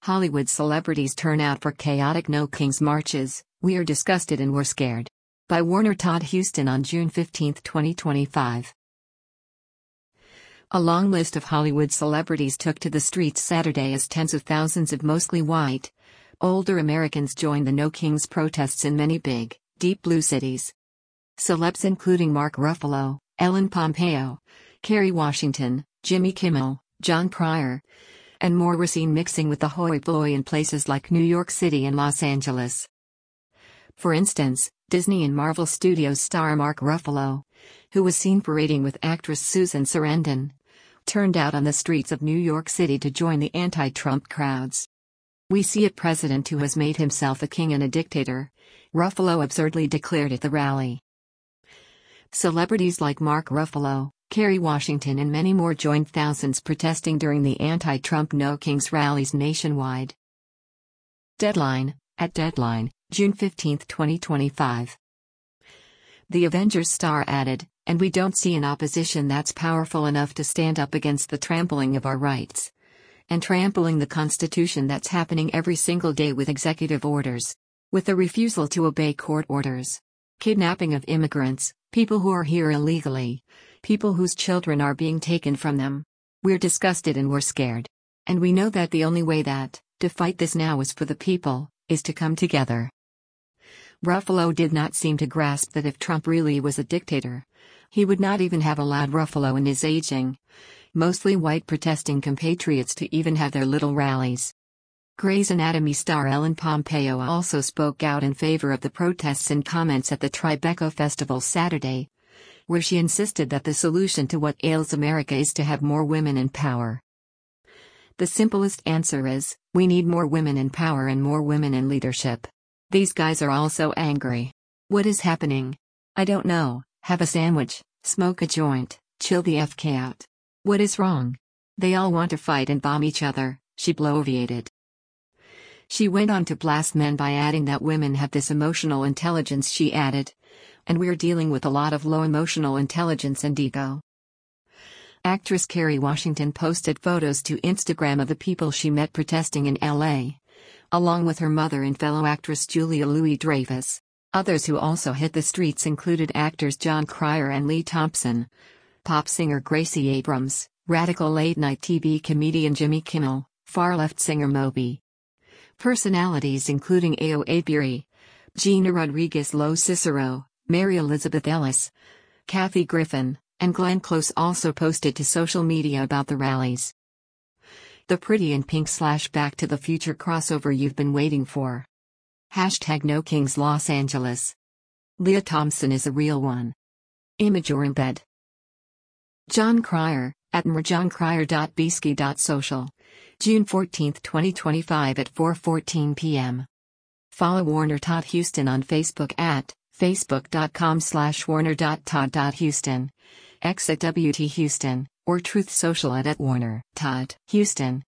Hollywood celebrities turn out for chaotic No Kings marches. We are disgusted and we're scared. By Warner Todd Huston on June 15, 2025. A long list of Hollywood celebrities took to the streets Saturday as tens of thousands of mostly white, older Americans joined the No Kings protests in many big, deep blue cities. Celebs including Mark Ruffalo, Ellen Pompeo, Kerry Washington, Jimmy Kimmel, Jon Cryer, and more were seen mixing with the hoi polloi in places like New York City and Los Angeles. For instance, Disney and Marvel Studios star Mark Ruffalo, who was seen parading with actress Susan Sarandon, turned out on the streets of New York City to join the anti-Trump crowds. "We see a president who has made himself a king and a dictator," Ruffalo absurdly declared at the rally. Celebrities like Mark Ruffalo, Kerry Washington and many more joined thousands protesting during the anti-Trump No Kings rallies nationwide. Deadline, at Deadline, June 15, 2025. The Avengers star added, "And we don't see an opposition that's powerful enough to stand up against the trampling of our rights. And trampling the Constitution that's happening every single day with executive orders. With the refusal to obey court orders. Kidnapping of immigrants, people who are here illegally. People whose children are being taken from them. We're disgusted and we're scared. And we know that the only way to fight this now is for the people, is to come together." Ruffalo did not seem to grasp that if Trump really was a dictator, he would not even have allowed Ruffalo and his aging, mostly white protesting compatriots to even have their little rallies. Grey's Anatomy star Ellen Pompeo also spoke out in favor of the protests in comments at the Tribeca Festival Saturday, where she insisted that the solution to what ails America is to have more women in power. "The simplest answer is, we need more women in power and more women in leadership. These guys are all so angry. What is happening? I don't know. Have a sandwich, smoke a joint, chill the FK out. What is wrong? They all want to fight and bomb each other," she bloviated. She went on to blast men by adding that women have this emotional intelligence, she added. "And we're dealing with a lot of low emotional intelligence and ego." Actress Kerry Washington posted photos to Instagram of the people she met protesting in LA, along with her mother and fellow actress Julia Louis-Dreyfus. Others who also hit the streets included actors Jon Cryer and Lee Thompson, pop singer Gracie Abrams, radical late-night TV comedian Jimmy Kimmel, far-left singer Moby. Personalities including Ao Apieri, Gina Rodriguez-Lo Cicero, Mary Elizabeth Ellis, Kathy Griffin, and Glenn Close also posted to social media about the rallies. The Pretty in Pink / Back to the Future crossover you've been waiting for. Hashtag No Kings Los Angeles. Leah Thompson is a real one. Image or embed. Jon Cryer, at mrjoncryer.bsky.social. June 14, 2025 at 4:14 p.m. Follow Warner Todd Huston on Facebook at facebook.com/warner.todd.huston, X at WT Huston, or Truth Social at Warner Todd Huston.